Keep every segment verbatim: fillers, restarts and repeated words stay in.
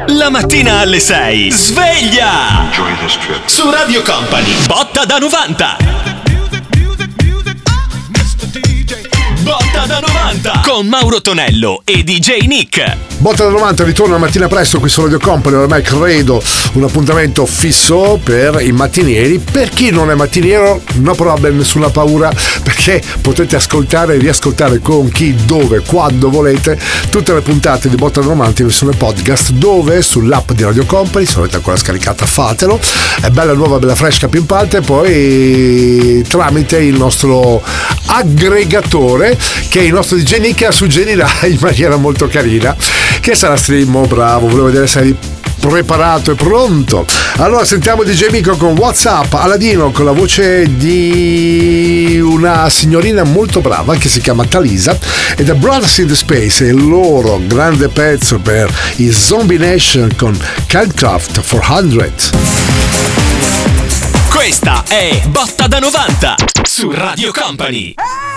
La mattina alle sei. Sveglia! Su Radio Company. Botta da novanta. Botta da novanta con Mauro Tonello e D J Nick. Botta da novanta ritorna la mattina presto qui su Radio Company, ormai credo un appuntamento fisso per i mattinieri. Per chi non è mattiniero, no problem, nessuna paura, perché potete ascoltare e riascoltare con chi, dove, quando volete tutte le puntate di Botta da novanta in versione podcast, dove sull'app di Radio Company, se l'avete ancora scaricata fatelo, è bella nuova, bella fresca, pimpante, poi tramite il nostro aggregatore che il nostro D J Nick suggerirà in maniera molto carina, che sarà stream. Oh, bravo, volevo vedere se eri preparato e pronto. Allora sentiamo D J Nick con WhatsApp Aladino, con la voce di una signorina molto brava che si chiama Talisa, e The Brothers in the Space e il loro grande pezzo per i Zombie Nation con Handcraft quattrocento. Questa è Botta da novanta su Radio Company.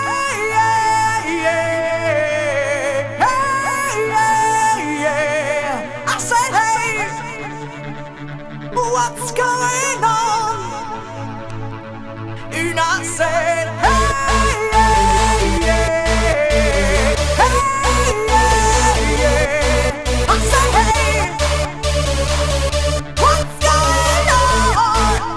What's going on? And I said, hey, yeah, yeah, hey, yeah, yeah. I said, hey, what's going on?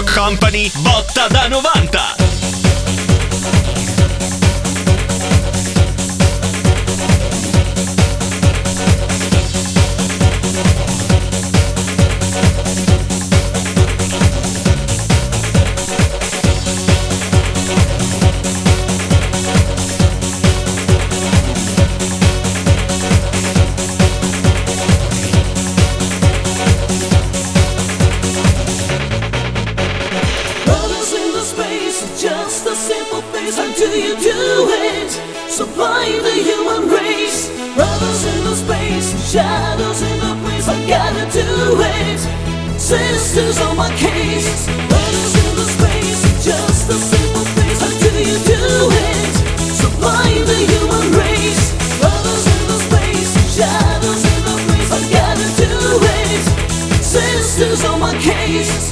Radio Company, botta da novanta. Shadows in the place, I gotta do it. Sisters on my case, brothers in the space, just a simple face. How do you do it? Supplying the human race. Brothers in the space, shadows in the place, I gotta do it. Sisters on my case.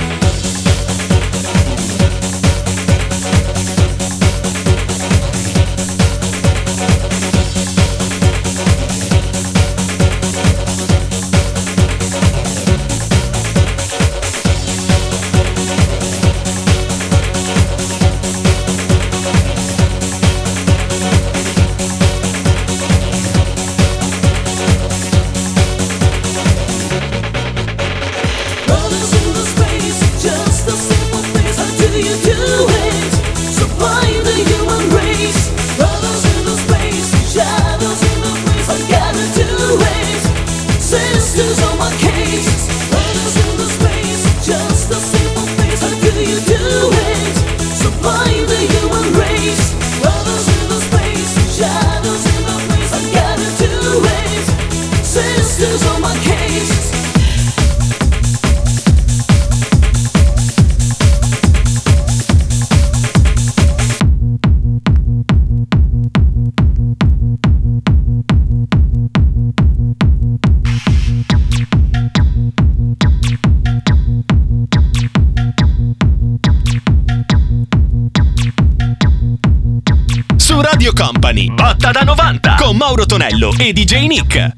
Radio Company, botta da novanta con Mauro Tonello e D J Nick.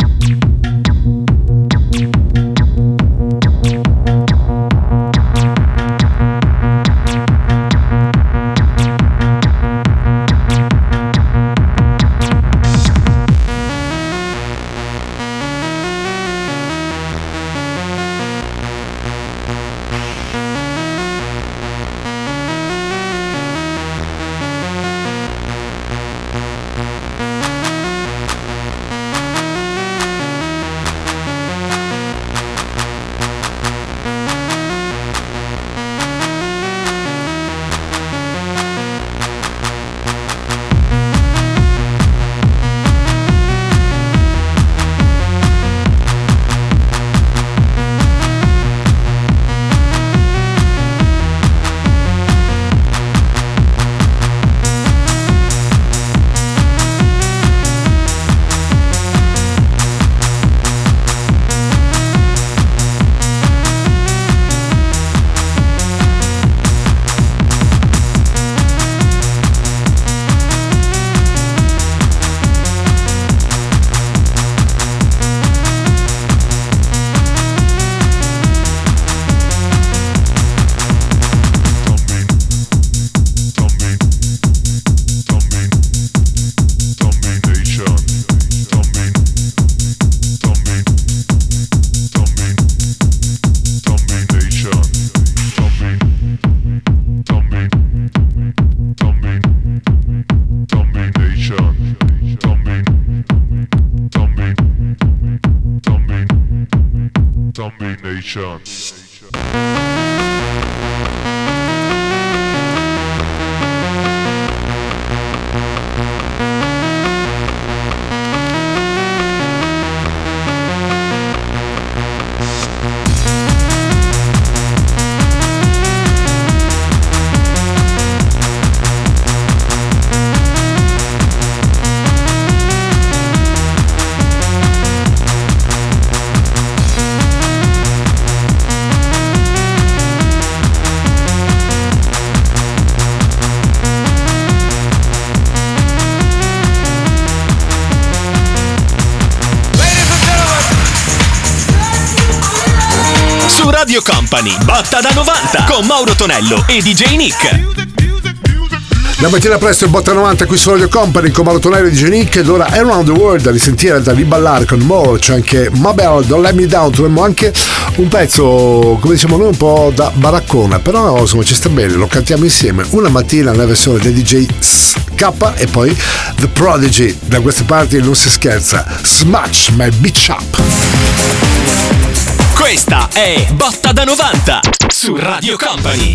Domination. Radio Company, Botta da novanta con Mauro Tonello e D J Nick. La mattina presto il Botta novanta qui su Radio Company con Mauro Tonello e D J Nick, ed ora Around the World da risentire, da riballare con More. C'è anche Mabel, Don't Let Me Down. Troviamo anche un pezzo, come diciamo noi, un po' da baraccona, però insomma ci sta bene, lo cantiamo insieme una mattina nella versione del D J K e poi The Prodigy. Da queste parti non si scherza. Smash My Bitch Up. Questa è Botta da novanta su Radio Company.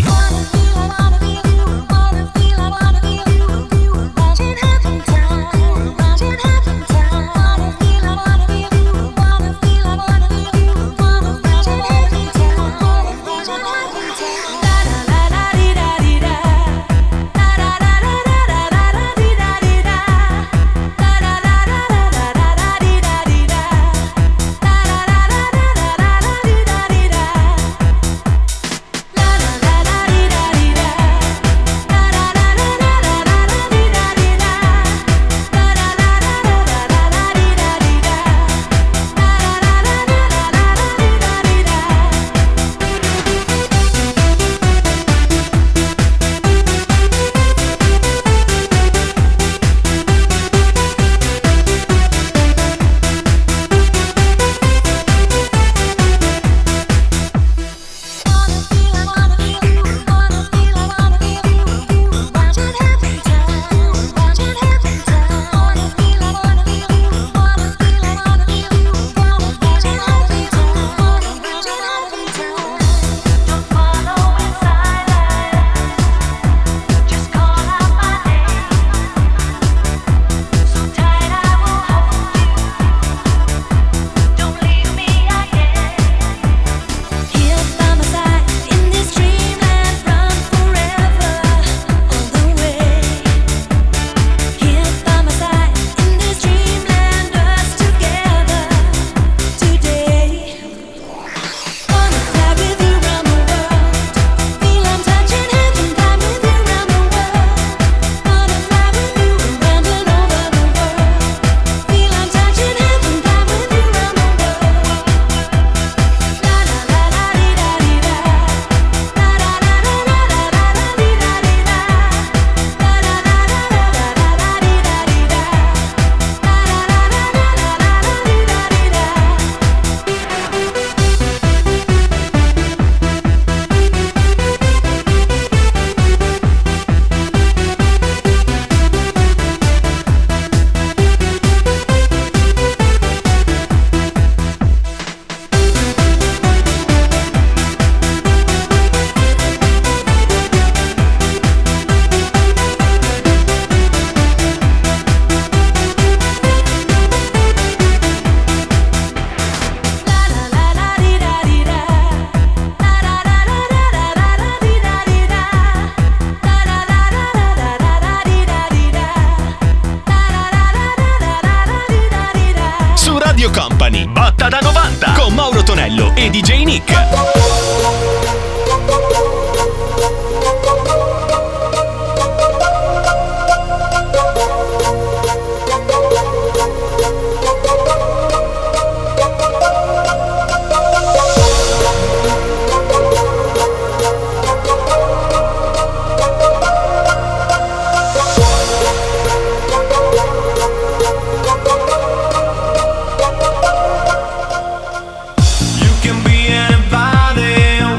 Company, Botta da novanta con Mauro Tonello e D J Nick. You can be anybody.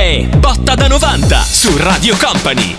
è Botta da novanta su Radio Company.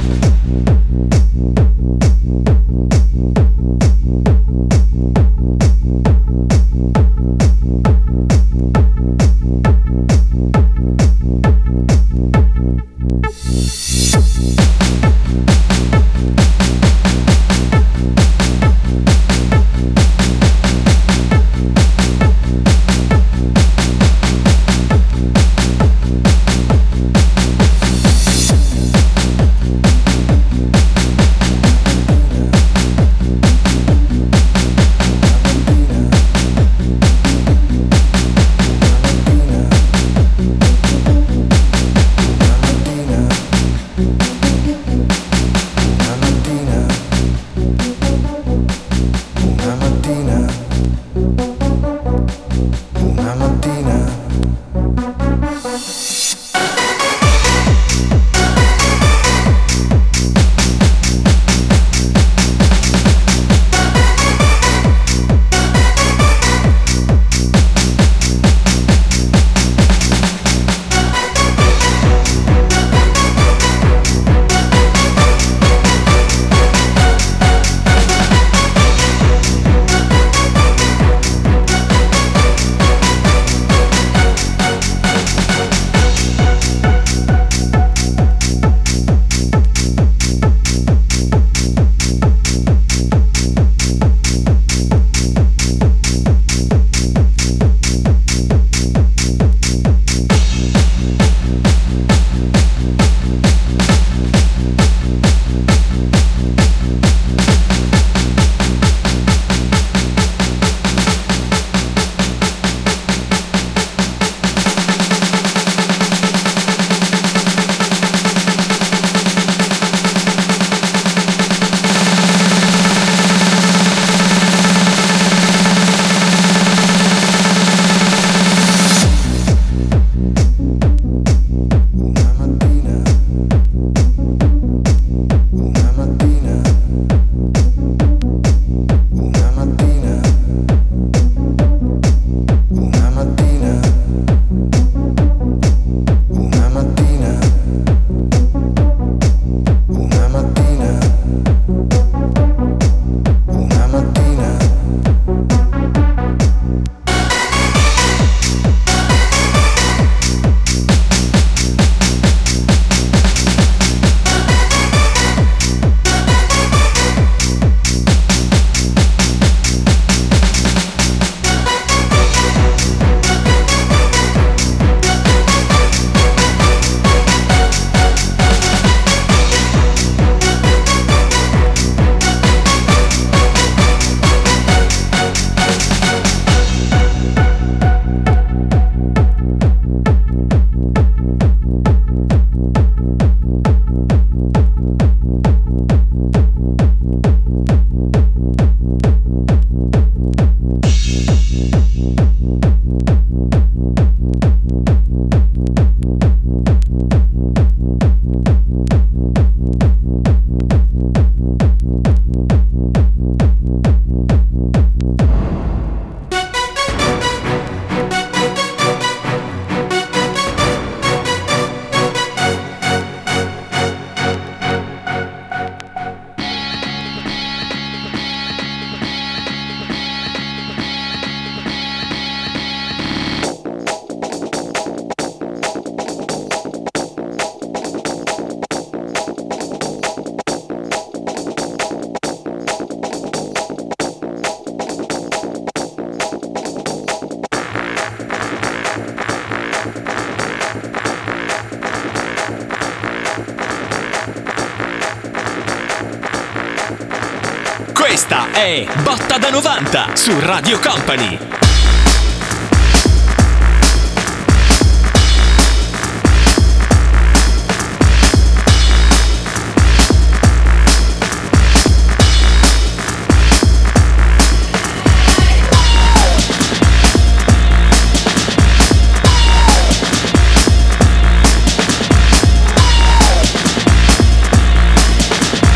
Questa è Botta da novanta su Radio Company.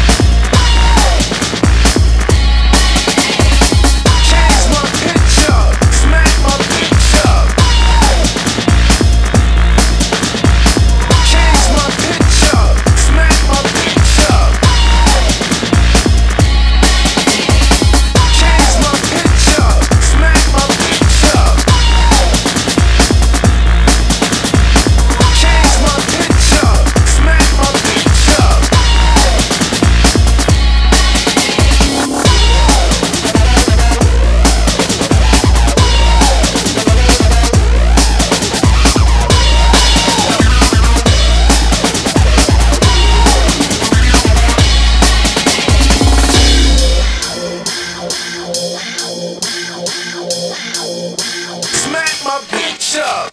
Here's my picture. Bishop.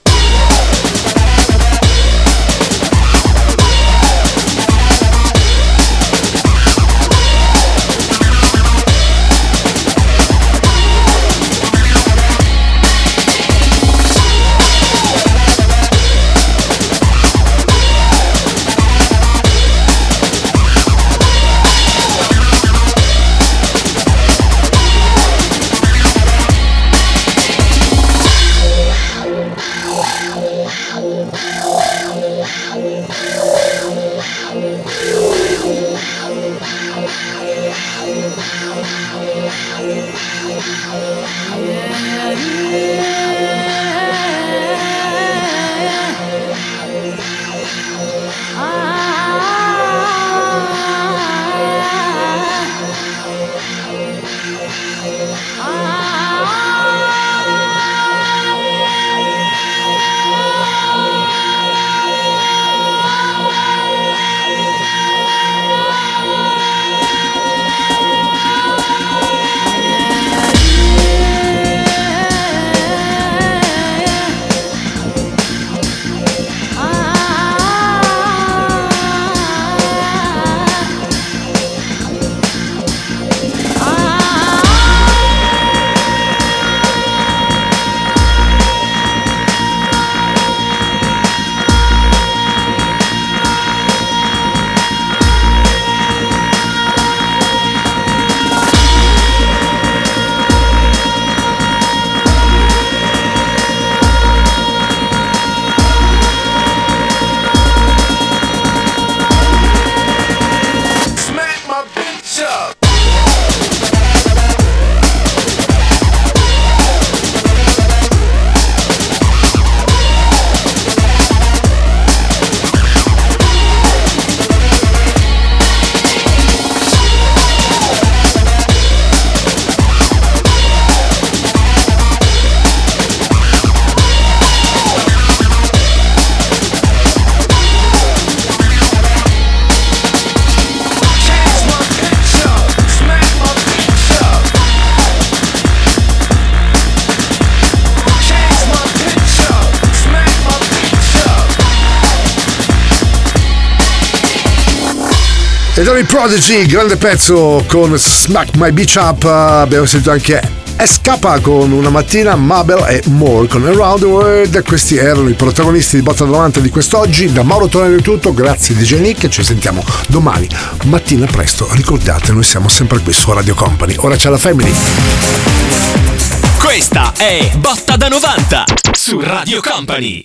Ed erano i Prodigy, grande pezzo con Smack My Beach Up. Abbiamo sentito anche Escapa con Una mattina, Mabel e More con Around the World. Questi erano i protagonisti di Botta novanta di quest'oggi. Da Mauro Tonello è tutto, grazie D J Nick, ci sentiamo domani mattina presto. Ricordate, noi siamo sempre qui su Radio Company. Ora c'è la Family. Questa è Botta da novanta su Radio Company.